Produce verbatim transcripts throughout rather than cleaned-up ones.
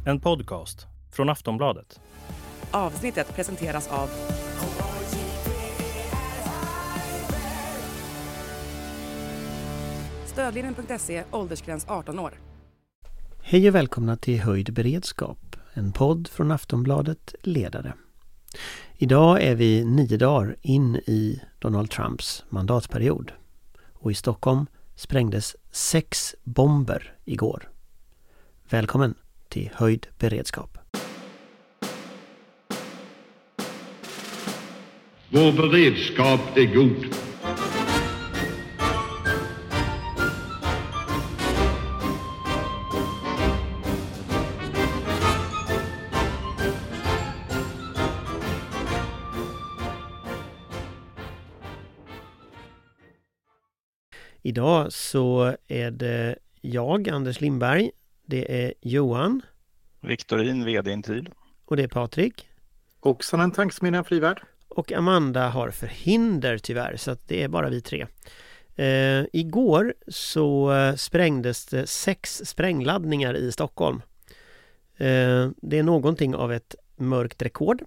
En podcast från Aftonbladet. Avsnittet presenteras av Stödlinjen punkt se, åldersgräns arton år. Hej och välkomna till Höjd beredskap, en podd från Aftonbladet Ledare. Idag är vi nio dagar in i Donald Trumps mandatperiod. Och i Stockholm sprängdes sex bomber igår. Välkommen till Höjd beredskap. Vår beredskap är god. Idag så är det jag, Anders Lindberg, det är Johan. Viktorin, vd Intil. Och det är Patrik. Också en tanksmedja Frivärd. Och Amanda har förhinder tyvärr, så att det är bara vi tre. Eh, igår så sprängdes det sex sprängladdningar i Stockholm. Eh, det är någonting av ett mörkt rekord.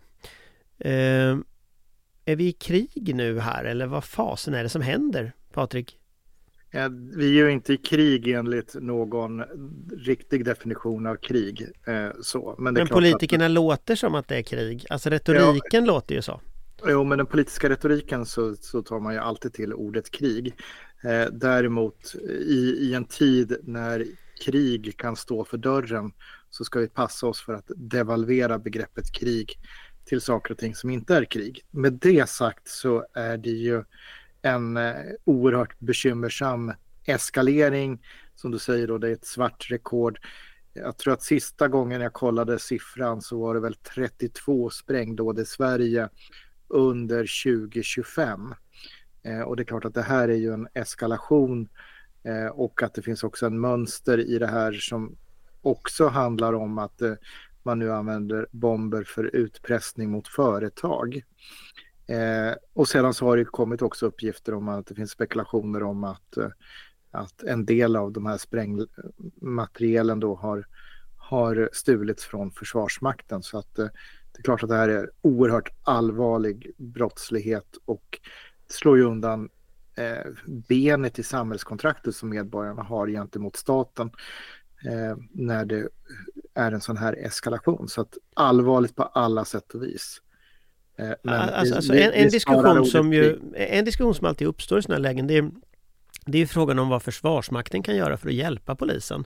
Eh, är vi i krig nu här, eller vad fasen är det som händer, Patrik? Ja, vi är ju inte i krig enligt någon riktig definition av krig. Eh, så. Men det är men klart politikerna att... låter som att det är krig. Alltså retoriken ja. låter ju så. Jo, men den politiska retoriken så, så tar man ju alltid till ordet krig. Eh, däremot i, i en tid när krig kan stå för dörren så ska vi passa oss för att devalvera begreppet krig till saker och ting som inte är krig. Med det sagt så är det ju en eh, oerhört bekymmersam eskalering. Som du säger då, det är ett svart rekord. Jag tror att sista gången jag kollade siffran så var det väl trettiotvå sprängdåd i Sverige under tjugo tjugofem. Eh, och det är klart att det här är ju en eskalation eh, och att det finns också en mönster i det här som också handlar om att eh, man nu använder bomber för utpressning mot företag. Eh, och sedan så har det kommit också uppgifter om att det finns spekulationer om att, eh, att en del av de här sprängmaterialen då har, har stulits från Försvarsmakten. Så att eh, det är klart att det här är oerhört allvarlig brottslighet och slår ju undan eh, benet i samhällskontraktet som medborgarna har gentemot staten eh, när det är en sån här eskalation. Så att allvarligt på alla sätt och vis. Men alltså, alltså en, en, diskussion som ju, en diskussion som alltid uppstår i sådana här lägen, det är, det är frågan om vad Försvarsmakten kan göra för att hjälpa polisen.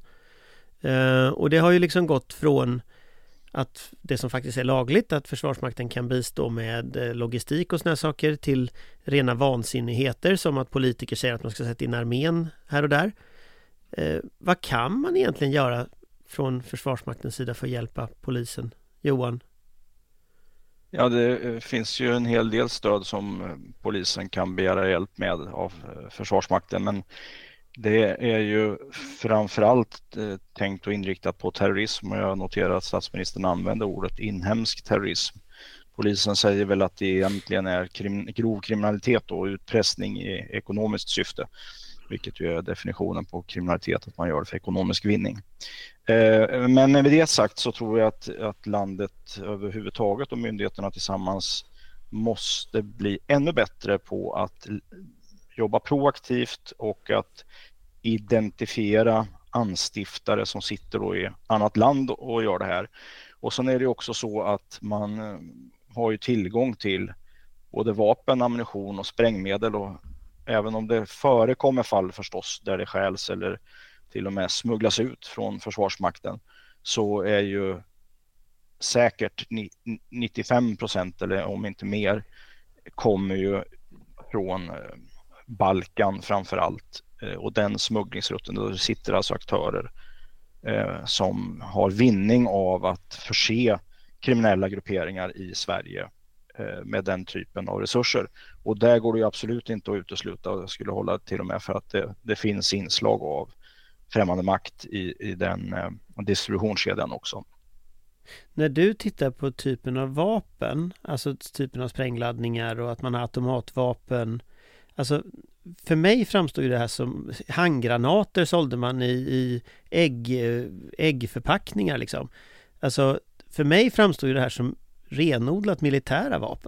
Uh, och det har ju liksom gått från att det som faktiskt är lagligt, att Försvarsmakten kan bistå med logistik och såna här saker, till rena vansinnigheter som att politiker säger att man ska sätta in armén här och där. Uh, vad kan man egentligen göra från Försvarsmaktens sida för att hjälpa polisen? Johan? Ja, det finns ju en hel del stöd som polisen kan begära hjälp med av Försvarsmakten, men det är ju framförallt tänkt och inriktat på terrorism, och jag noterar att statsministern använder ordet inhemsk terrorism. Polisen säger väl att det egentligen är krim- grov kriminalitet och utpressning i ekonomiskt syfte, vilket ju är definitionen på kriminalitet, att man gör det för ekonomisk vinning. Men med det sagt så tror jag att, att landet överhuvudtaget och myndigheterna tillsammans måste bli ännu bättre på att jobba proaktivt och att identifiera anstiftare som sitter då i annat land och gör det här. Och sen är det också så att man har ju tillgång till både vapen, ammunition och sprängmedel, och även om det förekommer fall förstås där det stjäls eller till och med smugglas ut från Försvarsmakten, så är ju säkert nittiofem procent eller om inte mer kommer ju från Balkan framför allt, och den smugglingsrutten, då sitter alltså aktörer eh, som har vinning av att förse kriminella grupperingar i Sverige eh, med den typen av resurser. Och där går det ju absolut inte att utesluta, och jag skulle hålla till och med för att det, det finns inslag av främmande makt i, i den eh, distributionskedjan också. När du tittar på typen av vapen, alltså typen av sprängladdningar och att man har automatvapen, alltså för mig framstår ju det här som handgranater sålde man i, i ägg, äggförpackningar liksom. Alltså, för mig framstår ju det här som renodlat militära vapen.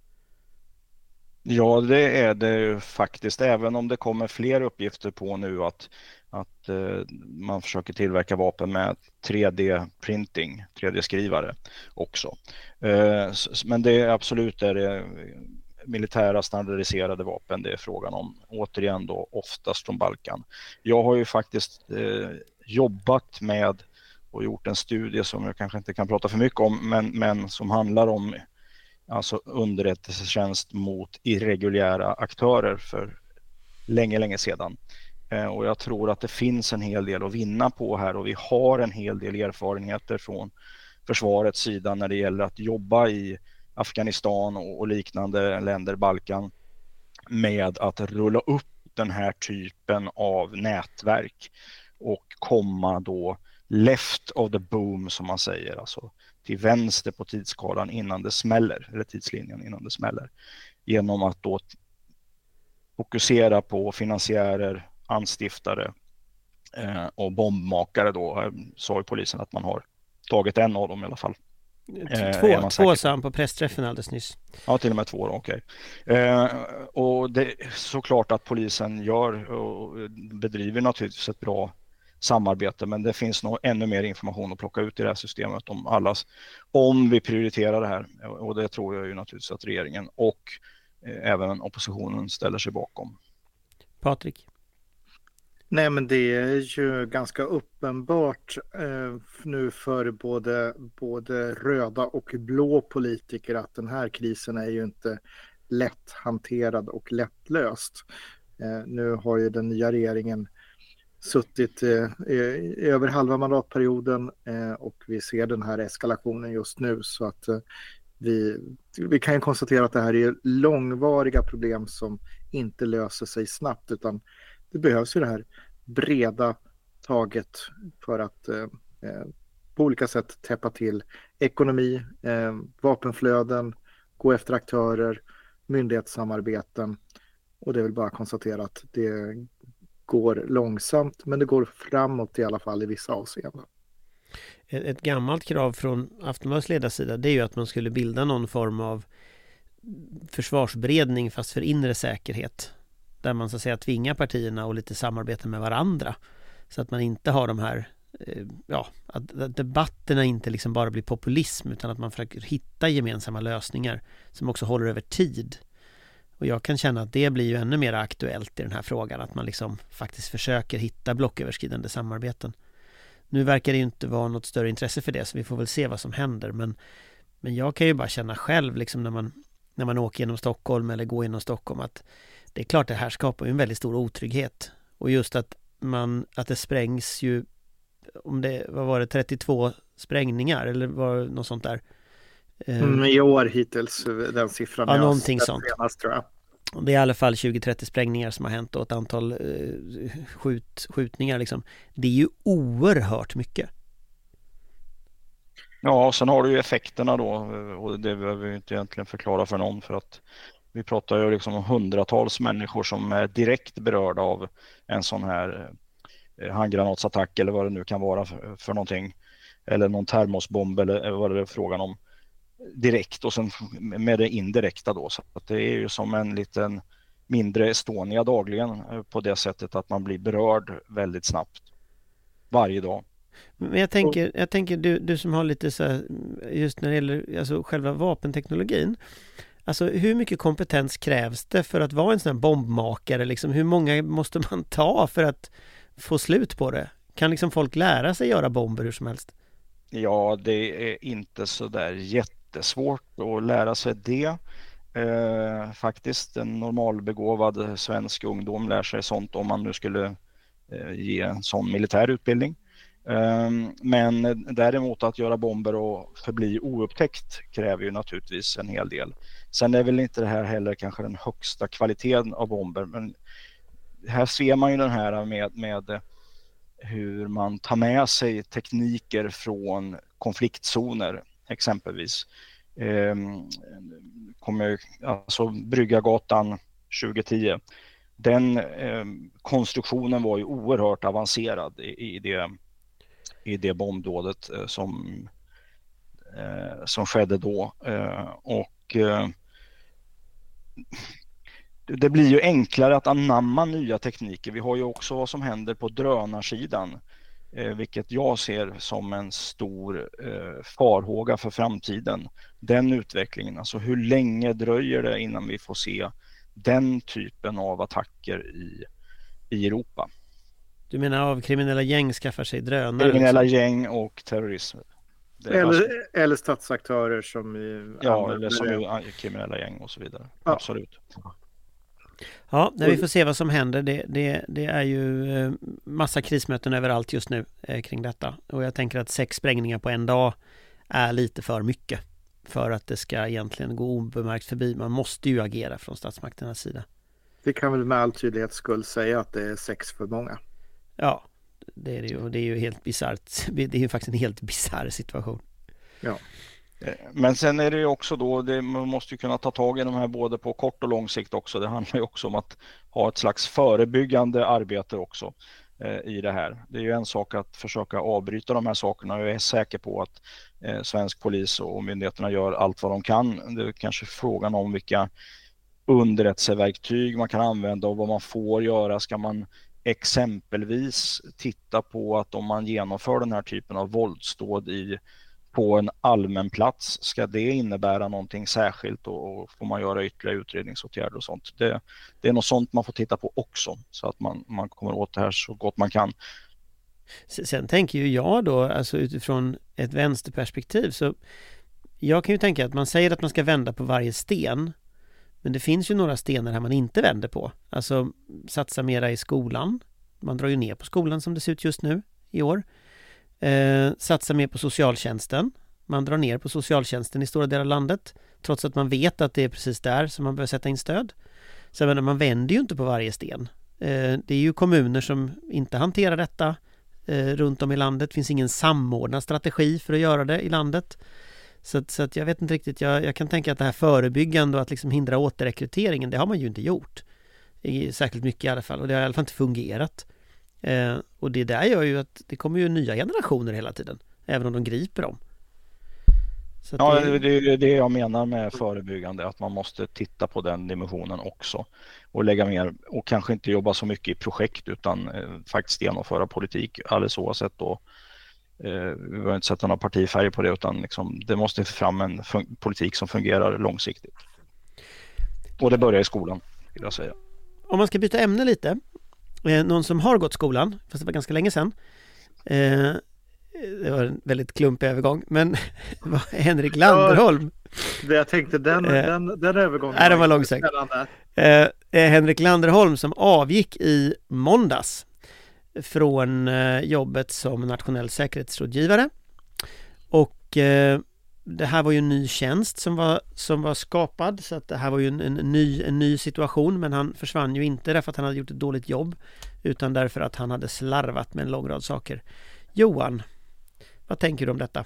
Ja, det är det ju faktiskt, även om det kommer fler uppgifter på nu att, att eh, man försöker tillverka vapen med tre D-printing, tre D-skrivare också. Eh, men det är absolut det är det militära standardiserade vapen det är frågan om. Återigen då oftast från Balkan. Jag har ju faktiskt eh, jobbat med och gjort en studie som jag kanske inte kan prata för mycket om, men, men som handlar om alltså underrättelsetjänst mot irreguljära aktörer för länge, länge sedan. Eh, och jag tror att det finns en hel del att vinna på här, och vi har en hel del erfarenheter från försvarets sida när det gäller att jobba i Afghanistan och, och liknande länder, Balkan, med att rulla upp den här typen av nätverk och komma då left of the boom som man säger, alltså till vänster på tidsskalan innan det smäller, eller tidslinjen innan det smäller, genom att då fokusera på finansiärer, anstiftare eh, och bombmakare då, sa ju polisen att man har tagit en av dem i alla fall. Två, eh, två sa han på pressträffen alldeles nyss. Ja, till och med två då, okej. Eh, och det är såklart att polisen gör och bedriver naturligtvis ett bra samarbete, men det finns nog ännu mer information att plocka ut i det här systemet om allas, om vi prioriterar det här, och det tror jag ju naturligtvis att regeringen och eh, även oppositionen ställer sig bakom. Patrik? Nej, men det är ju ganska uppenbart eh, nu för både, både röda och blå politiker att den här krisen är ju inte lätt hanterad och lättlöst. Eh, nu har ju den nya regeringen suttit eh, i över halva mandatperioden eh, och vi ser den här eskalationen just nu, så att eh, vi, vi kan ju konstatera att det här är långvariga problem som inte löser sig snabbt, utan det behövs ju det här breda taget för att eh, på olika sätt täppa till ekonomi, eh, vapenflöden, gå efter aktörer, myndighetssamarbeten, och det är väl bara att konstatera att det går långsamt, men det går framåt i alla fall i vissa avseenden. Ett, ett gammalt krav från Aftonbladets ledarsida, det är ju att man skulle bilda någon form av försvarsberedning fast för inre säkerhet, där man så att säga tvingar partierna och lite samarbeta med varandra, så att man inte har de här eh, ja, att debatterna inte liksom bara blir populism, utan att man försöker hitta gemensamma lösningar som också håller över tid. Och jag kan känna att det blir ju ännu mer aktuellt i den här frågan, att man liksom faktiskt försöker hitta blocköverskridande samarbeten. Nu verkar det ju inte vara något större intresse för det, så vi får väl se vad som händer, men, men jag kan ju bara känna själv liksom när man, när man åker genom Stockholm eller går genom Stockholm, att det är klart det här skapar ju en väldigt stor otrygghet. Och just att, man, att det sprängs ju, om det vad var det, trettiotvå sprängningar eller var det något sånt där? Mm, I år hittills, den siffran. Ja, någonting sånt. Senast, tror jag. Det är i alla fall tjugo trettio sprängningar som har hänt och ett antal eh, skjut, skjutningar liksom. Det är ju oerhört mycket. Ja, och sen har du ju effekterna då, och det behöver vi inte egentligen förklara för någon, för att vi pratar ju liksom om hundratals människor som är direkt berörda av en sån här handgranatsattack eller vad det nu kan vara för, för någonting, eller någon termosbomb eller vad det är frågan om direkt, och sen med det indirekta då, så att det är ju som en liten mindre Estonia dagligen på det sättet att man blir berörd väldigt snabbt varje dag. Men jag tänker, jag tänker du, du som har lite så här, just när det gäller alltså själva vapenteknologin, alltså hur mycket kompetens krävs det för att vara en sån här bombmakare liksom? Hur många måste man ta för att få slut på det? Kan liksom folk lära sig göra bomber hur som helst? Ja, det är inte så där jättesvårt att lära sig det. Eh, faktiskt en normalbegåvad svensk ungdom lär sig sånt om man nu skulle eh, ge en sån militär utbildning. Eh, men däremot att göra bomber och förbli oupptäckt kräver ju naturligtvis en hel del. Sen är väl inte det här heller kanske den högsta kvaliteten av bomber, men här ser man ju den här med, med hur man tar med sig tekniker från konfliktzoner exempelvis. Eh, kommer, alltså Bryggargatan tjugo tio. Den eh, konstruktionen var ju oerhört avancerad i, i, det, i det bombdådet eh, som eh, som skedde då. Eh, och eh, det blir ju enklare att anamma nya tekniker. Vi har ju också vad som händer på drönarsidan, eh, vilket jag ser som en stor eh, farhåga för framtiden. Den utvecklingen, alltså hur länge dröjer det innan vi får se den typen av attacker i, i Europa? Du menar av kriminella gäng skaffar sig drönare? Kriminella gäng och terrorism. Eller, alltså, eller statsaktörer som... Ja, eller som är kriminella gäng och så vidare. Ja. Absolut. Ja, när vi får se vad som händer. Det, det, det är ju eh, massa krismöten överallt just nu eh, kring detta. Och jag tänker att sex sprängningar på en dag är lite för mycket för att det ska egentligen gå obemärkt förbi. Man måste ju agera från statsmakternas sida. Vi kan väl med all tydlighet skull säga att det är sex för många. Ja, det är det ju. Det är ju helt bisarrt. Det är ju faktiskt en helt bisarr situation. Ja. Men sen är det ju också då, det, man måste ju kunna ta tag i de här både på kort och lång sikt också. Det handlar ju också om att ha ett slags förebyggande arbete också eh, i det här. Det är ju en sak att försöka avbryta de här sakerna. Jag är säker på att eh, svensk polis och myndigheterna gör allt vad de kan. Det är kanske frågan om vilka underrättelseverktyg man kan använda och vad man får göra. Ska man exempelvis titta på att om man genomför den här typen av våldsdåd i på en allmän plats, ska det innebära någonting särskilt och, och får man göra ytterligare utredningsåtgärder och sånt. Det, det är något sånt man får titta på också så att man, man kommer åt det här så gott man kan. Sen tänker ju jag då, alltså utifrån ett vänsterperspektiv, så jag kan ju tänka att man säger att man ska vända på varje sten, men det finns ju några stenar här man inte vänder på. Alltså satsa mera i skolan. Man drar ju ner på skolan som det ser ut just nu i år. Eh, satsa mer på socialtjänsten. Man drar ner på socialtjänsten i stora delar av landet trots att man vet att det är precis där som man behöver sätta in stöd. Så menar, man vänder ju inte på varje sten. Eh, det är ju kommuner som inte hanterar detta eh, runt om i landet. Det finns ingen samordnad strategi för att göra det i landet. Så att, så att jag vet inte riktigt, jag, jag kan tänka att det här förebyggande och att liksom hindra återrekryteringen, det har man ju inte gjort. I, särskilt mycket i alla fall, och det har i alla fall inte fungerat. Eh, och det där gör ju att det kommer ju nya generationer hela tiden, även om de griper dem. Så ja, det... det är det jag menar med förebyggande, att man måste titta på den dimensionen också och lägga mer, och kanske inte jobba så mycket i projekt utan eh, faktiskt genomföra politik alldeles oavsett då. Eh, vi har inte sett några partifärger på det, utan liksom, det måste fram en fun- politik som fungerar långsiktigt. Och det börjar i skolan, vill jag säga. Om man ska byta ämne lite, eh, någon som har gått skolan, fast det var ganska länge sedan, eh, det var en väldigt klumpig övergång, men Henrik Landerholm. Ja, jag tänkte den, eh, den, den övergången nej, den var långsökt. Eh, Henrik Landerholm som avgick i måndags från eh, jobbet som nationell säkerhetsrådgivare, och eh, det här var ju en ny tjänst som var, som var skapad, så att det här var ju en, en, ny, en ny situation, men han försvann ju inte därför att han hade gjort ett dåligt jobb, utan därför att han hade slarvat med en lång rad saker. Johan, vad tänker du om detta?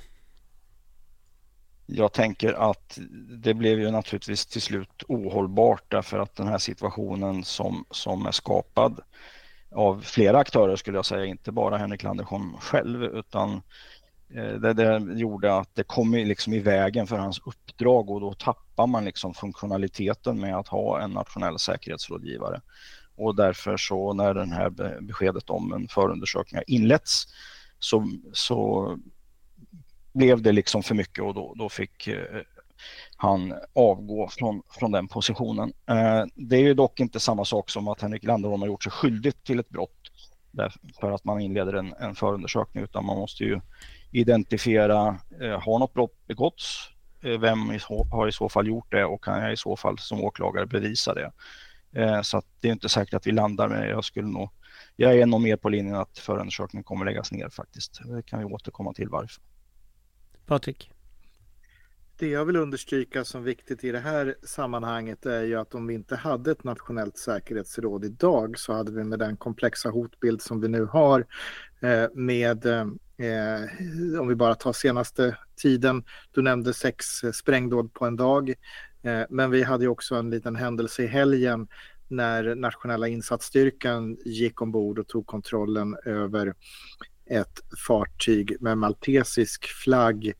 Jag tänker att det blev ju naturligtvis till slut ohållbart, därför att den här situationen som, som är skapad av flera aktörer, skulle jag säga, inte bara Henrik Landerholm själv, utan det, det gjorde att det kom liksom i vägen för hans uppdrag, och då tappar man liksom funktionaliteten med att ha en nationell säkerhetsrådgivare. Och därför så när den här beskedet om en förundersökning inletts så, så blev det liksom för mycket, och då, då fick eh, han avgå från, från den positionen. Eh, det är ju dock inte samma sak som att Henrik Landerholm har gjort sig skyldig till ett brott för att man inleder en, en förundersökning, utan man måste ju identifiera, eh, har något brott begåtts, eh, vem i så, har i så fall gjort det, och kan jag i så fall som åklagare bevisa det. Eh, så att det är inte säkert att vi landar med, jag skulle nog, jag är nog mer på linjen att förundersökningen kommer läggas ner faktiskt. Det kan vi återkomma till varför. Patrik? Det jag vill understryka som viktigt i det här sammanhanget är ju att om vi inte hade ett nationellt säkerhetsråd idag, så hade vi med den komplexa hotbild som vi nu har eh, med, eh, om vi bara tar senaste tiden, du nämnde sex sprängdåd på en dag, eh, men vi hade ju också en liten händelse i helgen när nationella insatsstyrkan gick ombord och tog kontrollen över ett fartyg med maltesisk flagg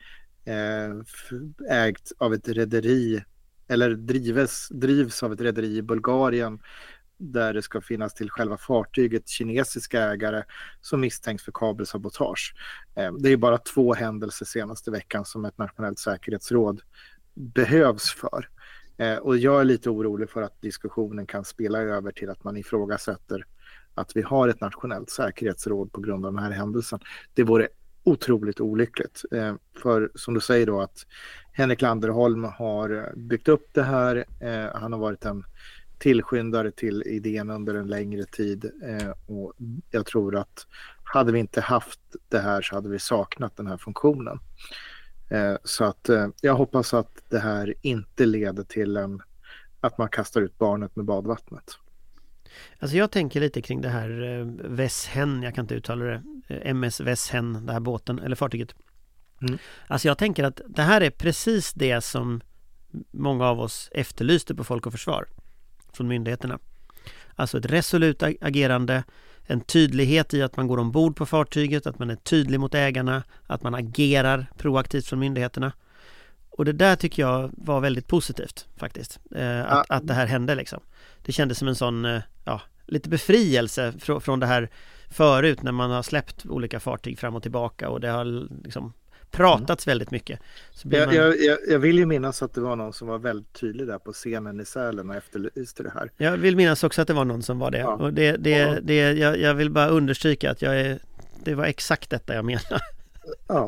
ägt av ett rederi eller drivs, drivs av ett rederi i Bulgarien där det ska finnas till själva fartyget kinesiska ägare som misstänks för kabelsabotage. Det är bara två händelser senaste veckan som ett nationellt säkerhetsråd behövs för. Och jag är lite orolig för att diskussionen kan spela över till att man ifrågasätter att vi har ett nationellt säkerhetsråd på grund av den här händelsen. Det vore otroligt olyckligt. För som du säger då att Henrik Landerholm har byggt upp det här. Han har varit en tillskyndare till idén under en längre tid. Och jag tror att hade vi inte haft det här så hade vi saknat den här funktionen. Så att jag hoppas att det här inte leder till en, att man kastar ut barnet med badvattnet. Alltså jag tänker lite kring det här Veshen, jag kan inte uttala det, M S Veshen, den här båten eller fartyget. Mm. Alltså jag tänker att det här är precis det som många av oss efterlyste på Folk och Försvar från myndigheterna. Alltså ett resolut agerande, en tydlighet i att man går ombord på fartyget, att man är tydlig mot ägarna, att man agerar proaktivt från myndigheterna. Och det där tycker jag var väldigt positivt faktiskt, eh, att, ja. att det här hände liksom. Det kändes som en sån, eh, ja, lite befrielse fr- från det här förut när man har släppt olika fartyg fram och tillbaka och det har liksom pratats mm. väldigt mycket. Så jag, man... jag, jag, jag vill ju minnas att det var någon som var väldigt tydlig där på scenen i Sälen och efterlyste det här. Jag vill minnas också att det var någon som var det. Ja. Och det, det, ja. det, jag, jag vill bara understryka att jag är, det var exakt detta jag menar. Ja.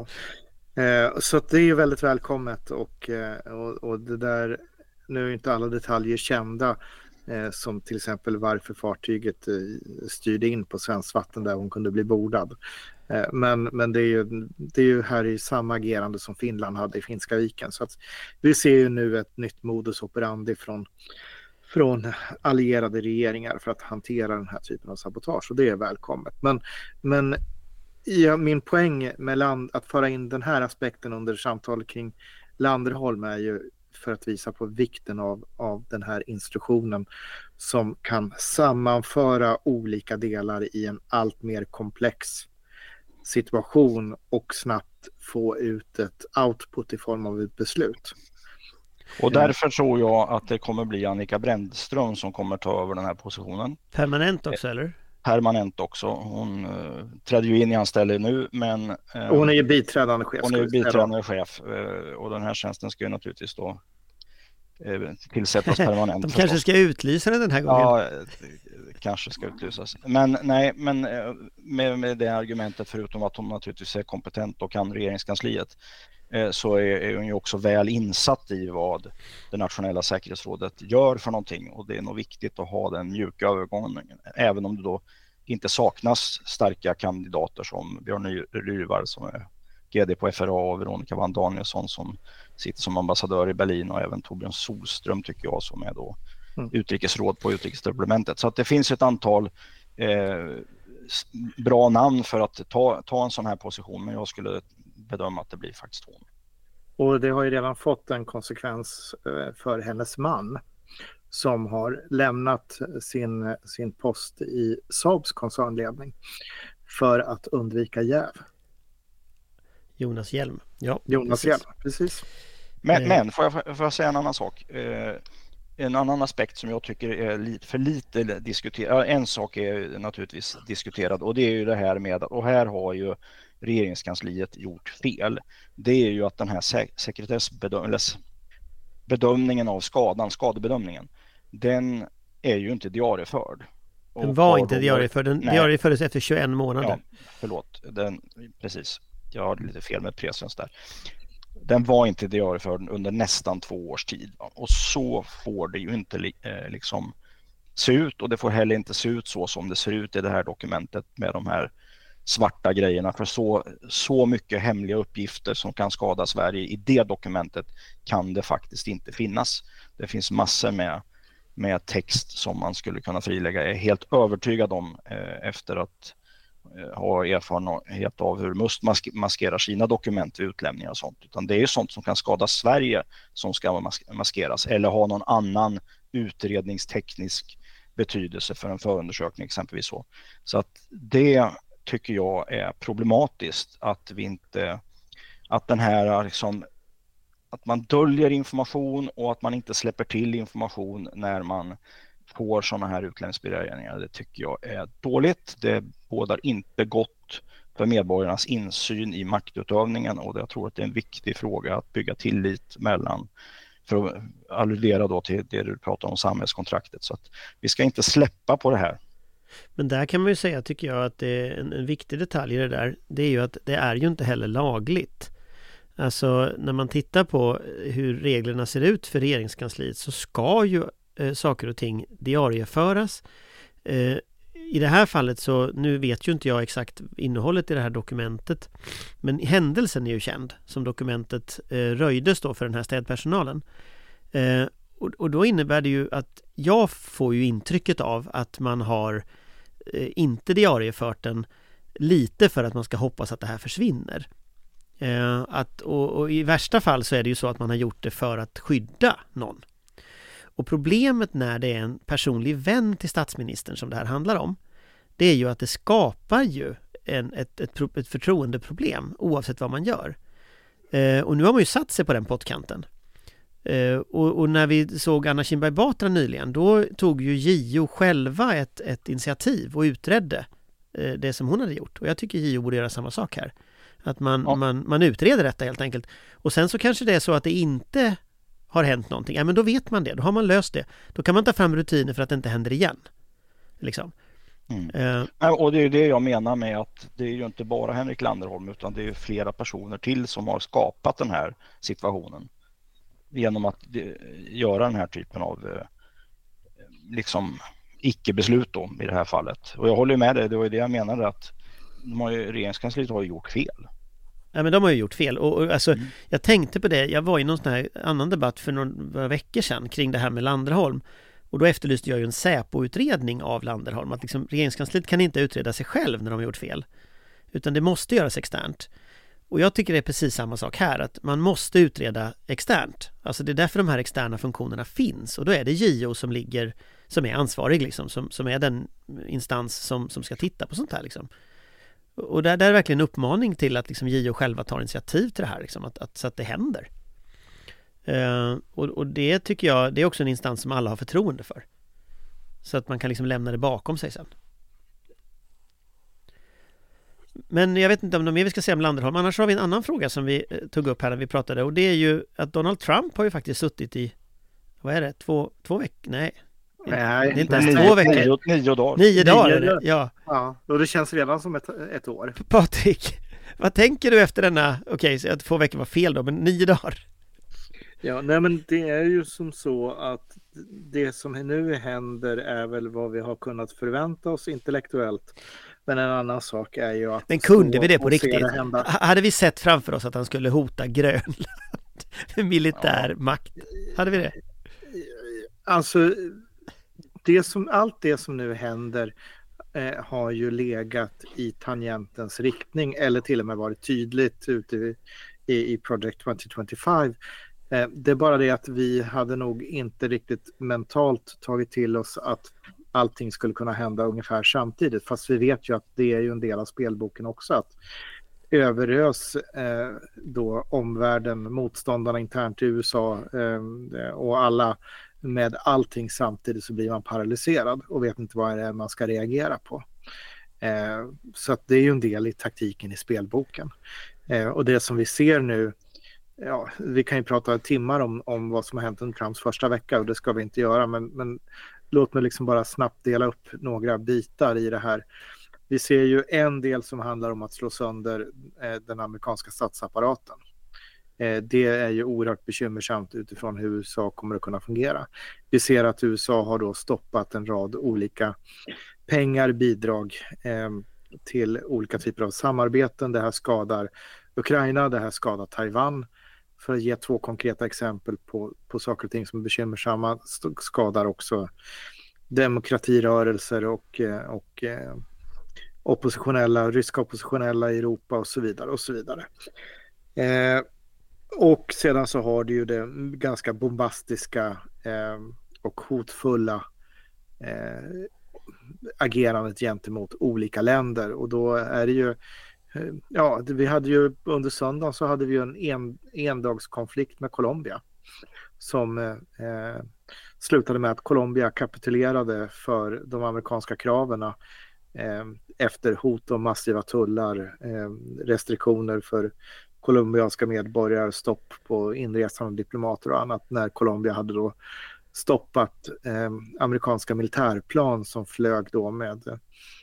Så det är ju väldigt välkommet och, och, och det där, nu är inte alla detaljer kända som till exempel varför fartyget styrde in på svenskt vatten där hon kunde bli bordad. Men, men det, är ju, det är ju här i samma agerande som Finland hade i Finska viken. Så att vi ser ju nu ett nytt modus operandi från, från allierade regeringar för att hantera den här typen av sabotage och det är välkommet. Men, men ja, min poäng med land, att föra in den här aspekten under samtalet kring Landerholm är ju för att visa på vikten av, av den här instruktionen som kan sammanföra olika delar i en allt mer komplex situation och snabbt få ut ett output i form av ett beslut. Och därför tror jag att det kommer bli Annika Brändström som kommer ta över den här positionen. Permanent också eller? Permanent också. Hon uh, trädde ju in i anställning nu men... Uh, hon är ju biträdande chef. Hon är ju biträdande chef uh, och den här tjänsten ska ju naturligtvis då uh, tillsättas permanent. De kanske ska utlysa den den här gången. Ja, kanske ska utlysas. Men nej, men uh, med, med det argumentet förutom att hon naturligtvis är kompetent och kan regeringskansliet uh, så är, är hon ju också väl insatt i vad det nationella säkerhetsrådet gör för någonting och det är nog viktigt att ha den mjuka övergången även om det då inte saknas starka kandidater som Björn Ryrvall som är G D på F R A och Veronica Van Danielsson som sitter som ambassadör i Berlin och även Torbjörn Solström tycker jag som är då mm. utrikesråd på utrikesdepartementet. Så att det finns ett antal eh, bra namn för att ta, ta en sån här position men jag skulle bedöma att det blir faktiskt hon. Och det har ju redan fått en konsekvens eh, för hennes man som har lämnat sin, sin post i Saabs koncernledning för att undvika jäv. Jonas Hjelm. Ja, Jonas Hjelm, precis. Men, eh. men får, jag, får jag säga en annan sak? Eh, en annan aspekt som jag tycker är lite, för lite diskuterad. En sak är naturligtvis diskuterad och det är ju det här med, och här har ju regeringskansliet gjort fel. Det är ju att den här sek- sekretessbedömningen bedömningen av skadan, skadebedömningen, den är ju inte diarieförd. Den var inte diarieförd, den diariefördes efter tjugoen månader. Ja, förlåt, den, precis. Jag har lite fel med presens där. Den var inte diarieförd under nästan två års tid. Och så får det ju inte eh, liksom se ut och det får heller inte se ut så som det ser ut i det här dokumentet med de här svarta grejerna. För så, så mycket hemliga uppgifter som kan skada Sverige i det dokumentet kan det faktiskt inte finnas. Det finns massor med, med text som man skulle kunna frilägga. Jag är helt övertygad om eh, efter att eh, ha erfarenhet av hur Must mask- maskerar sina dokument vid utlämningar och sånt. Utan det är ju sånt som kan skada Sverige som ska mas- maskeras eller ha någon annan utredningsteknisk betydelse för en förundersökning exempelvis så. Så att det tycker jag är problematiskt att vi inte att den här liksom, att man döljer information och att man inte släpper till information när man får sådana här utlämningsbegäringar, det tycker jag är dåligt. Det bådar inte gott för medborgarnas insyn i maktutövningen, och jag tror att det är en viktig fråga att bygga tillit mellan, för att alludera då till det du pratar om, samhällskontraktet. Så att vi ska inte släppa på det här. Men där kan man ju säga, tycker jag, att det är en, en viktig detalj i det där. Det är ju att det är ju inte heller lagligt. Alltså när man tittar på hur reglerna ser ut för regeringskansliet, så ska ju eh, saker och ting diarieföras. Eh, I det här fallet så, nu vet ju inte jag exakt innehållet i det här dokumentet, men händelsen är ju känd som dokumentet eh, röjdes då för den här städpersonalen. Eh, och, och då innebär det ju att jag får ju intrycket av att man har eh, inte diariefört den, lite för att man ska hoppas att det här försvinner. Eh, att, och, och i värsta fall så är det ju så att man har gjort det för att skydda någon. Och problemet när det är en personlig vän till statsministern som det här handlar om, det är ju att det skapar ju en, ett, ett, ett förtroendeproblem oavsett vad man gör. Eh, och nu har man ju satt sig på den pottkanten. Eh, och, och när vi såg Anna Kinberg Batra nyligen, då tog ju J O själva ett, ett initiativ och utredde eh, det som hon hade gjort. Och jag tycker J O borde göra samma sak här. Att man, ja. man, man utreder detta helt enkelt. Och sen så kanske det är så att det inte har hänt någonting. Ja, men då vet man det. Då har man löst det. Då kan man ta fram rutiner för att det inte händer igen. Liksom. Mm. Uh, och det är det jag menar med att det är ju inte bara Henrik Landerholm, utan det är flera personer till som har skapat den här situationen genom att det, göra den här typen av uh, liksom icke-beslut då, i det här fallet. Och jag håller med dig, det var ju det jag menade, att de har ju, regeringskansliet har ju gjort fel. Ja, men de har ju gjort fel. Och, och alltså, mm. jag tänkte på det, jag var i någon sån här annan debatt för några veckor sedan kring det här med Landerholm. Och då efterlyste jag ju en Säpo-utredning av Landerholm. Att liksom, regeringskansliet kan inte utreda sig själv när de har gjort fel. Utan det måste göras externt. Och jag tycker det är precis samma sak här. Att man måste utreda externt. Alltså det är därför de här externa funktionerna finns. Och då är det J O som ligger, som är ansvarig liksom. Som, som är den instans som, som ska titta på sånt här liksom. Och där, där är verkligen en uppmaning till att liksom J O själva tar initiativ till det här. Liksom, att, att, så att det händer. Uh, och, och det tycker jag, det är också en instans som alla har förtroende för. Så att man kan liksom lämna det bakom sig sen. Men jag vet inte om de mer vi ska säga om Landerholm. Annars har vi en annan fråga som vi eh, tog upp här när vi pratade. Och det är ju att Donald Trump har ju faktiskt suttit i, vad är det, två, två veckor? Nej. Nej, det är inte ens nio, två veckor. Nio, nio dagar. Nio dagar är nio, det, ja. Ja, och det känns redan som ett, ett år. Patrik, vad tänker du efter denna, okej, okay, så att två veckor var fel då, men nio dagar? Ja, nej men det är ju som så att det som nu händer är väl vad vi har kunnat förvänta oss intellektuellt. Men en annan sak är ju att... Men kunde vi det på riktigt? Det hade vi sett framför oss att han skulle hota Grönland med militär ja. makt? Hade vi det? Alltså, det som, allt det som nu händer eh, har ju legat i tangentens riktning eller till och med varit tydligt ute i, i, i Project tjugo tjugofem. Eh, det är bara det att vi hade nog inte riktigt mentalt tagit till oss att allting skulle kunna hända ungefär samtidigt. Fast vi vet ju att det är ju en del av spelboken också, att överös eh, då omvärlden, motståndarna internt i U S A eh, och alla med allting samtidigt, så blir man paralyserad och vet inte vad det är man ska reagera på. Eh, så att det är ju en del i taktiken i spelboken. Eh, och det som vi ser nu, ja, vi kan ju prata timmar om, om vad som har hänt under Trumps första vecka och det ska vi inte göra, men, men låt mig liksom bara snabbt dela upp några bitar i det här. Vi ser ju en del som handlar om att slå sönder eh, den amerikanska statsapparaten. Eh, det är ju oerhört bekymmersamt utifrån hur U S A kommer att kunna fungera. Vi ser att U S A har då stoppat en rad olika pengar, bidrag eh, till olika typer av samarbeten. Det här skadar Ukraina, det här skadar Taiwan. För att ge två konkreta exempel på, på saker och ting som är bekymmersamma, skadar också demokratirörelser och, och eh, oppositionella, ryska oppositionella i Europa och så vidare och så vidare. Eh, och sedan så har det ju det ganska bombastiska eh, och hotfulla eh, agerandet gentemot olika länder, och då är det ju ja, vi hade ju under söndagen så hade vi ju en, en endagskonflikt med Colombia som eh, slutade med att Colombia kapitulerade för de amerikanska kraven eh, efter hot om massiva tullar, eh, restriktioner för colombianska medborgare, stopp på inresande diplomater och annat, när Colombia hade då stoppat eh, amerikanska militärplan som flög då med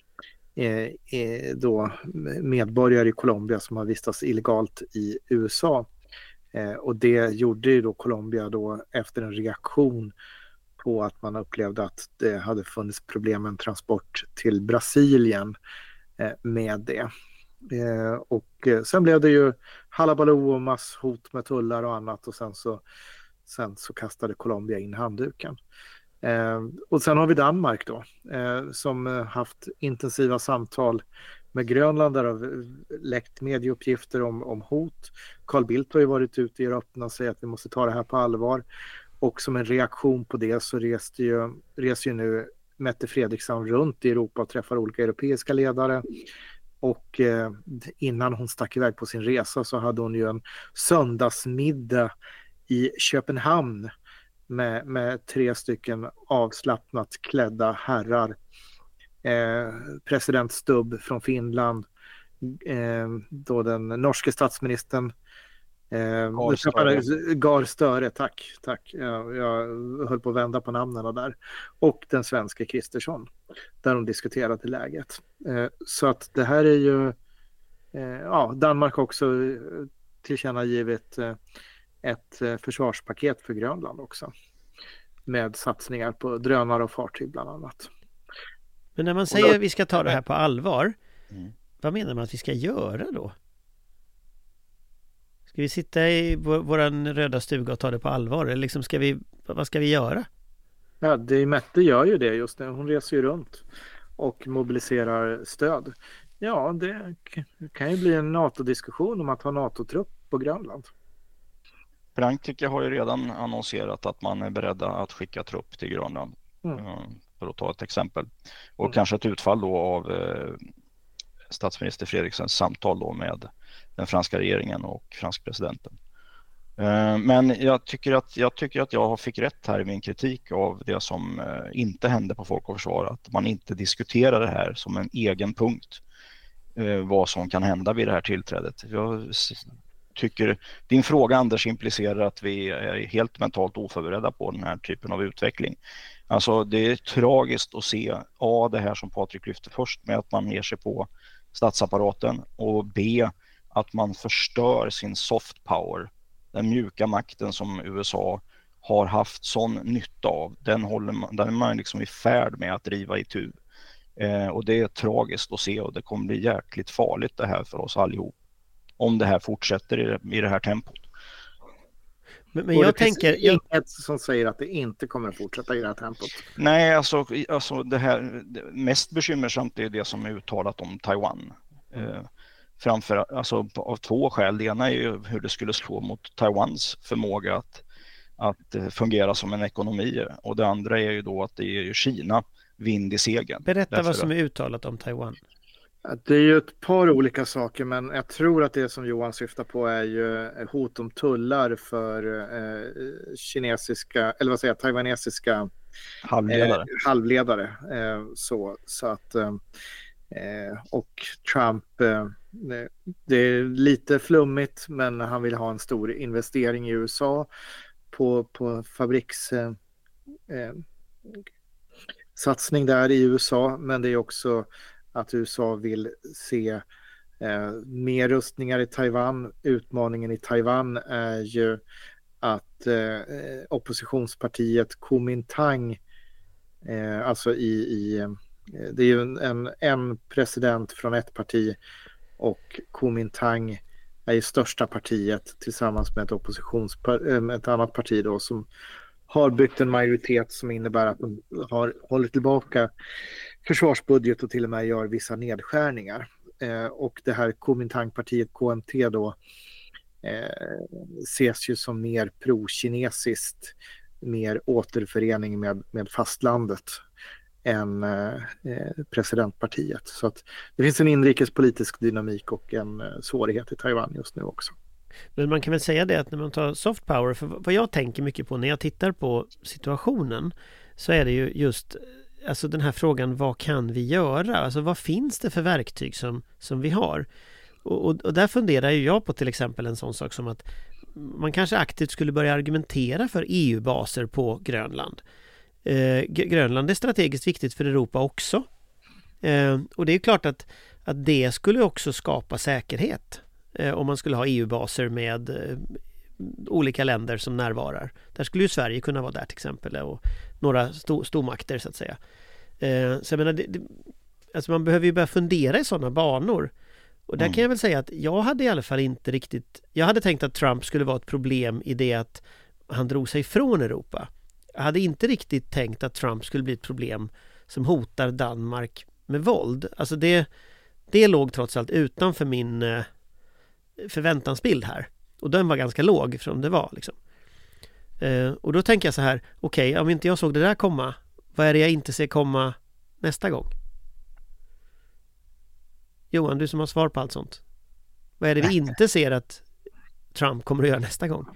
eh, eh, då medborgare i Colombia som har vistats illegalt i U S A. Eh, och det gjorde ju då Colombia då efter en reaktion på att man upplevde att det hade funnits problem med en transport till Brasilien eh, med det. Eh, och eh, sen blev det ju halabaloo och masshot med tullar och annat, och sen så, sen så kastade Colombia in handduken. Eh, och sen har vi Danmark då eh, som haft intensiva samtal med Grönland, där har läckt medieuppgifter om, om hot. Carl Bildt har ju varit ute i öppna och säger att vi måste ta det här på allvar. Och som en reaktion på det så reste ju, reser ju nu Mette Frederiksen runt i Europa och träffar olika europeiska ledare. Och eh, innan hon stack iväg på sin resa så hade hon ju en söndagsmiddag i Köpenhamn med, med tre stycken avslappnat klädda herrar. Eh, president Stubb från Finland, eh, då den norske statsministern eh, Gahr Støre. Gahr Støre, tack, tack. Jag, jag höll på att vända på namnen där. Och den svenska Kristersson, där de diskuterade läget. Eh, så att det här är ju eh, ja, Danmark också tillkännagivit eh, ett eh, försvarspaket för Grönland också, med satsningar på drönare och fartyg bland annat. Men när man säger att vi ska ta det här på allvar, mm. vad menar man att vi ska göra då? Ska vi sitta i vår, våran röda stuga och ta det på allvar? Eller liksom ska vi, vad ska vi göra? Ja, det Mette gör ju det just nu. Hon reser ju runt och mobiliserar stöd. Ja, det kan ju bli en NATO-diskussion om att ha NATO-trupp på Grönland. Frankrike har ju redan annonserat att man är beredda att skicka trupp till Grönland. Mm. För att ta ett exempel. Och mm. kanske ett utfall då av eh, statsminister Fredriksens samtal då med den franska regeringen och fransk presidenten. Eh, men jag tycker, att, jag tycker att jag fick rätt här i min kritik av det som eh, inte hände på Folk och Försvar. Att man inte diskuterar det här som en egen punkt. Eh, vad som kan hända vid det här tillträdet. Jag tycker, din fråga Anders implicerar att vi är helt mentalt oförberedda på den här typen av utveckling. Alltså det är tragiskt att se A, det här som Patrik lyfte först med att man ger sig på statsapparaten, och B, att man förstör sin soft power, den mjuka makten som U S A har haft sån nytta av. Den, håller man, den är man liksom i färd med att driva i tu. Eh, och det är tragiskt att se, och det kommer bli jäkligt farligt det här för oss allihop om det här fortsätter i det, i det här tempot. Men, men jag det tänker... finns inget som säger att det inte kommer att fortsätta i det här tempot. Nej, alltså, alltså det här det mest bekymmersamt är det som är uttalat om Taiwan. Mm. Eh, framför, alltså, av två skäl. Det ena är ju hur det skulle slå mot Taiwans förmåga att, att fungera som en ekonomi. Och det andra är ju då att det är ju Kina vind i segern. Berätta vad som är uttalat om Taiwan. Det är ju ett par olika saker, men jag tror att det som Johan syftar på är ju hot om tullar för eh, kinesiska, eller vad säger jag, taiwanesiska halvledare. Eh, halvledare eh, så, så att eh, och Trump eh, det är lite flummigt, men han vill ha en stor investering i U S A på, på fabriks eh, eh, satsning där i U S A, men det är också att U S A vill se eh, mer rustningar i Taiwan. Utmaningen i Taiwan är ju att eh, oppositionspartiet Kuomintang, eh, alltså i, i eh, det är ju en, en, en president från ett parti, och Kuomintang är ju största partiet tillsammans med ett oppositionspar- ett annat parti då, som har byggt en majoritet som innebär att de har hållit tillbaka försvarsbudget och till och med gör vissa nedskärningar. Eh, och det här Kuomintang-partiet K M T då eh, ses ju som mer pro-kinesiskt, mer återförening med, med fastlandet. än eh, presidentpartiet. Så att det finns en inrikespolitisk dynamik och en eh, svårighet i Taiwan just nu också. Men man kan väl säga det att när man tar soft power, för vad jag tänker mycket på när jag tittar på situationen, så är det ju just alltså den här frågan, vad kan vi göra? Alltså vad finns det för verktyg som, som vi har? Och, och, och där funderar ju jag på till exempel en sån sak som att man kanske aktivt skulle börja argumentera för E U-baser på Grönland. Eh, Grönland är strategiskt viktigt för Europa också. Eh, och det är klart att, att det skulle också skapa säkerhet eh, om man skulle ha E U-baser med eh, olika länder som närvarar. Där skulle ju Sverige kunna vara där till exempel, och några sto- stormakter så att säga. Eh, så jag menar, det, det, alltså man behöver ju börja fundera i sådana banor. Och där mm. kan jag väl säga att jag hade i alla fall inte riktigt... Jag hade tänkt att Trump skulle vara ett problem i det att han drog sig från Europa. Jag hade inte riktigt tänkt att Trump skulle bli ett problem som hotar Danmark med våld. Alltså det, det låg trots allt utanför min eh, förväntansbild här. Och den var ganska låg från det var liksom. Eh, och då tänker jag så här, okej, okay, om inte jag såg det där komma, vad är det jag inte ser komma nästa gång? Johan, du som har svar på allt sånt. Vad är det vi inte ser att Trump kommer att göra nästa gång?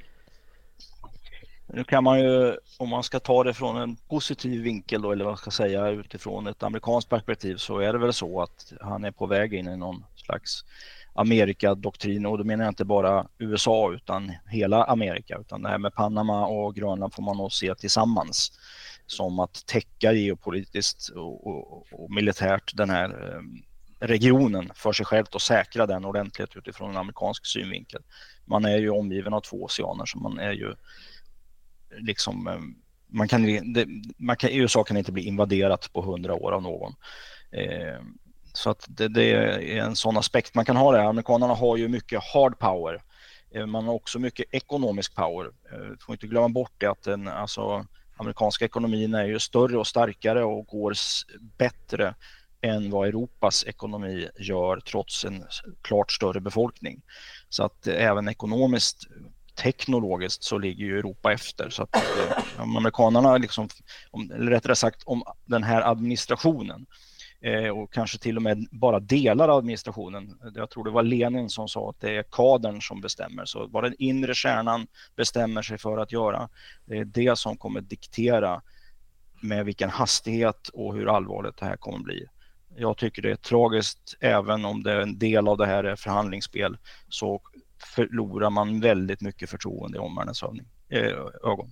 Nu kan man ju, om man ska ta det från en positiv vinkel då, eller vad ska jag säga, utifrån ett amerikanskt perspektiv, så är det väl så att han är på väg in i någon slags Amerikadoktrin, och då menar jag inte bara U S A utan hela Amerika, utan det här med Panama och Grönland får man nog se tillsammans som att täcka geopolitiskt och, och, och militärt den här eh, regionen för sig självt och säkra den ordentligt utifrån en amerikansk synvinkel. Man är ju omgiven av två oceaner, så man är ju liksom, man kan, det, man kan, U S A kan inte bli invaderat på hundra år av någon. Eh, så att det, det är en sån aspekt man kan ha det. Amerikanerna har ju mycket hard power. Eh, man har också mycket ekonomisk power. Eh, får inte glömma bort det att den, alltså, amerikanska ekonomin är ju större och starkare och går bättre än vad Europas ekonomi gör trots en klart större befolkning. Så att eh, även ekonomiskt, teknologiskt så ligger ju Europa efter. Så att eh, om amerikanerna liksom, om, eller rättare sagt om den här administrationen eh, och kanske till och med bara delar av administrationen. Jag tror det var Lenin som sa att det är kadern som bestämmer. Så vad den inre kärnan bestämmer sig för att göra, det är det som kommer diktera med vilken hastighet och hur allvarligt det här kommer bli. Jag tycker det är tragiskt, även om det är en del av det här är förhandlingsspel, så förlorar man väldigt mycket förtroende i omvärldens ögon.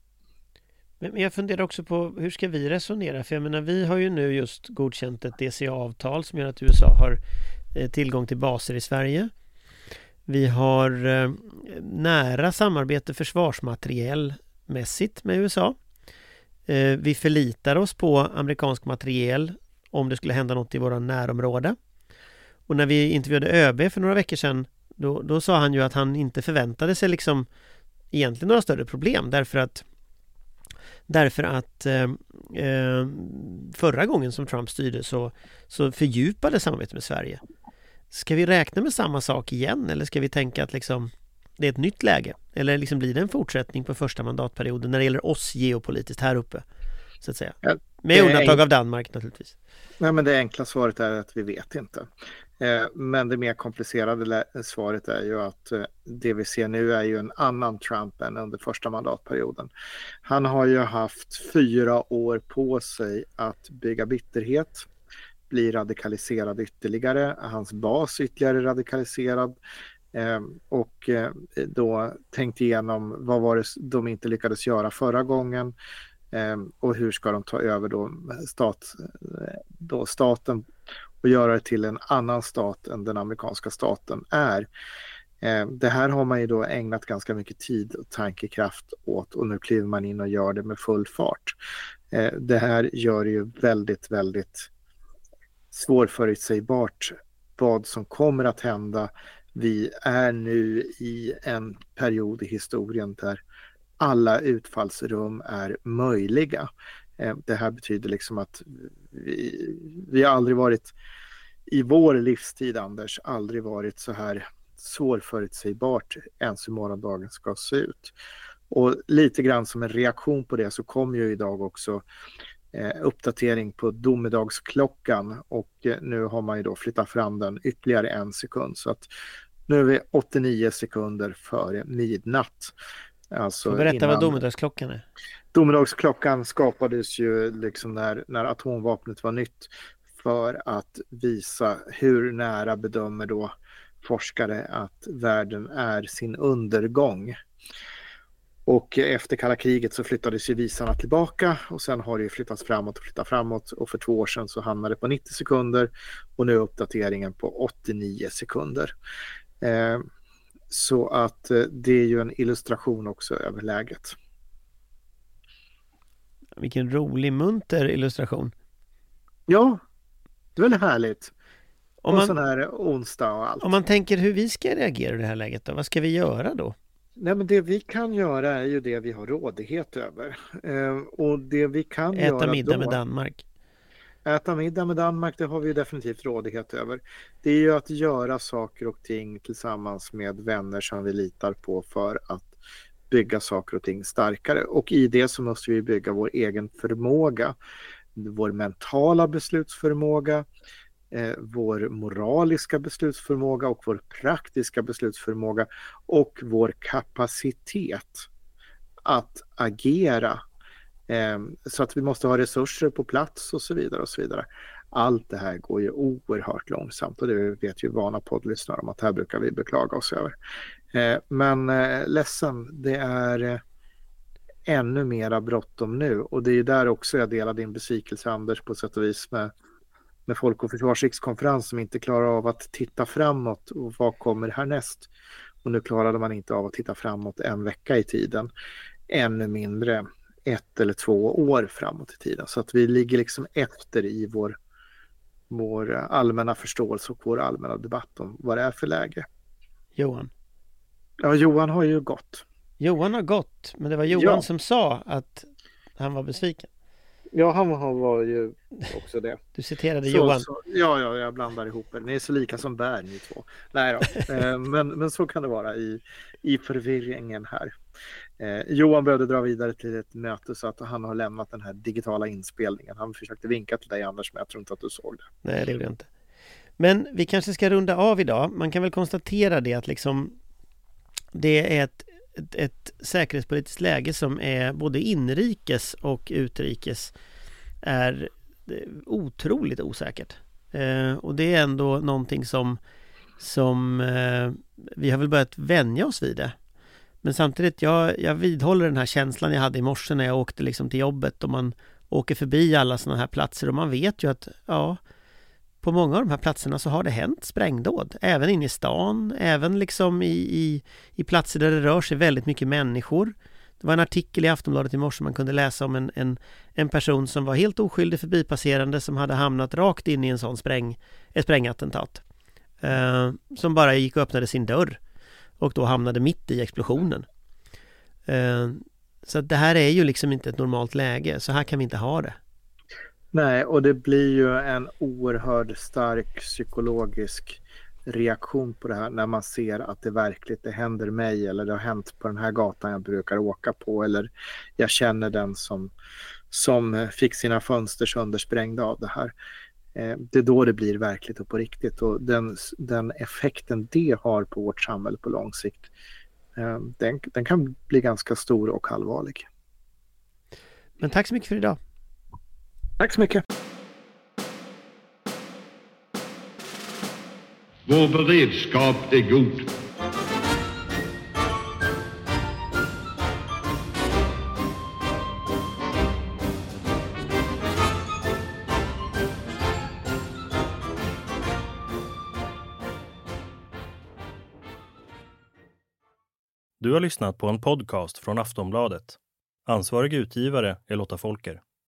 Men jag funderar också på hur ska vi resonera? För jag menar, vi har ju nu just godkänt ett D C A-avtal som gör att U S A har tillgång till baser i Sverige. Vi har nära samarbete försvarsmaterielmässigt med U S A. Vi förlitar oss på amerikansk materiel om det skulle hända något i våra närområde. Och när vi intervjuade ÖB för några veckor sedan, då, då sa han ju att han inte förväntade sig liksom egentligen några större problem, därför att därför att eh, förra gången som Trump styrde så, så fördjupade samarbetet med Sverige. Ska vi räkna med samma sak igen, eller ska vi tänka att liksom det är ett nytt läge? Eller liksom blir det en fortsättning på första mandatperioden när det gäller oss geopolitiskt här uppe, så att säga? Ja, med undantag av Danmark naturligtvis. Nej, men det enkla svaret är att vi vet inte. Eh, men det mer komplicerade lä- svaret är ju att eh, det vi ser nu är ju en annan Trump än under första mandatperioden. Han har ju haft fyra år på sig att bygga bitterhet, bli radikaliserad ytterligare, hans bas ytterligare radikaliserad. Eh, och eh, då tänkt igenom vad var det de inte lyckades göra förra gången, eh, och hur ska de ta över då, stat, då staten och göra det till en annan stat än den amerikanska staten är. Eh, det här har man ju då ägnat ganska mycket tid och tankekraft åt, och nu kliver man in och gör det med full fart. Eh, det här gör det ju väldigt, väldigt svårförutsägbart vad som kommer att hända. Vi är nu i en period i historien där alla utfallsrum är möjliga. Det här betyder liksom att vi, vi har aldrig varit, i vår livstid, Anders, aldrig varit så här svårförutsägbart ens hur morgondagen ska se ut. Och lite grann som en reaktion på det så kommer ju idag också eh, uppdatering på domedagsklockan och eh, nu har man ju då flyttat fram den ytterligare en sekund så att nu är vi åttionio sekunder före midnatt. Alltså berätta innan... vad domedagsklockan är. Domedagsklockan skapades ju liksom när, när atomvapnet var nytt för att visa hur nära bedömer då forskare att världen är sin undergång. Och efter kalla kriget så flyttades ju visarna tillbaka och sen har det ju flyttats framåt och flyttat framåt och för två år sedan så hamnade det på nittio sekunder och nu är uppdateringen på åttionio sekunder. Eh, så att eh, det är ju en illustration också över läget. Vilken rolig, munter illustration. Ja, det är väldigt härligt. Om och man, sån här onsdag och allt. Om man tänker hur vi ska reagera i det här läget då, vad ska vi göra då? Nej, men det vi kan göra är ju det vi har rådighet över. Eh, och det vi kan Äta göra middag då, med Danmark. Äta middag med Danmark, det har vi ju definitivt rådighet över. Det är ju att göra saker och ting tillsammans med vänner som vi litar på för att bygga saker och ting starkare. Och i det så måste vi bygga vår egen förmåga, vår mentala beslutsförmåga, eh, vår moraliska beslutsförmåga och vår praktiska beslutsförmåga och vår kapacitet att agera. Eh, så att vi måste ha resurser på plats och så vidare och så vidare. Allt det här går ju oerhört långsamt och det vet ju vana poddlyssnare om att här brukar vi beklaga oss över. Eh, men eh, ledsen, det är eh, ännu mera bråttom nu och det är ju där också jag delar din besvikelse, Anders, på sätt och vis med, med Folk- och försvarsrikskonferens som inte klarar av att titta framåt och vad kommer härnäst. Och nu klarade man inte av att titta framåt en vecka i tiden, ännu mindre ett eller två år framåt i tiden. Så att vi ligger liksom efter i vår, vår allmänna förståelse och vår allmänna debatt om vad det är för läge. Johan. Ja, Johan har ju gått. Johan har gått, men det var Johan Ja. som sa att han var besviken. Ja, han var ju också det. Du citerade så, Johan. Så, ja, ja, jag blandar ihop er. Ni är så lika som bär, ni två. Nej då, eh, men, men så kan det vara i, i förvirringen här. Eh, Johan behövde dra vidare till ett möte så att han har lämnat den här digitala inspelningen. Han försökte vinka till dig, Anders, men jag tror inte att du såg det. Nej, det gjorde jag inte. Men vi kanske ska runda av idag. Man kan väl konstatera det att liksom det är ett, ett, ett säkerhetspolitiskt läge som är både inrikes och utrikes är otroligt osäkert. Eh, och det är ändå någonting som, som eh, vi har väl börjat vänja oss vid det. Men samtidigt, jag, jag vidhåller den här känslan jag hade i morse när jag åkte liksom till jobbet och man åker förbi alla sådana här platser och man vet ju att ja, på många av de här platserna så har det hänt sprängdåd. Även inne i stan, även liksom i, i, i platser där det rör sig väldigt mycket människor. Det var en artikel i Aftonbladet i morse man kunde läsa om en, en, en person som var helt oskyldig förbipasserande som hade hamnat rakt in i en sån spräng, ett sprängattentat. Eh, som bara gick och öppnade sin dörr och då hamnade mitt i explosionen. Eh, så att det här är ju liksom inte ett normalt läge. Så här kan vi inte ha det. Nej, och det blir ju en oerhört stark psykologisk reaktion på det här när man ser att det verkligen det händer mig eller det har hänt på den här gatan jag brukar åka på eller jag känner den som, som fick sina fönster söndersprängda av det här. Eh, det är då det blir verkligt och på riktigt och den, den effekten det har på vårt samhälle på lång sikt eh, den, den kan bli ganska stor och allvarlig. Men tack så mycket för idag. Tack så mycket. Vår beredskap är god. Du har lyssnat på en podcast från Aftonbladet. Ansvarig utgivare är Lotta Folker.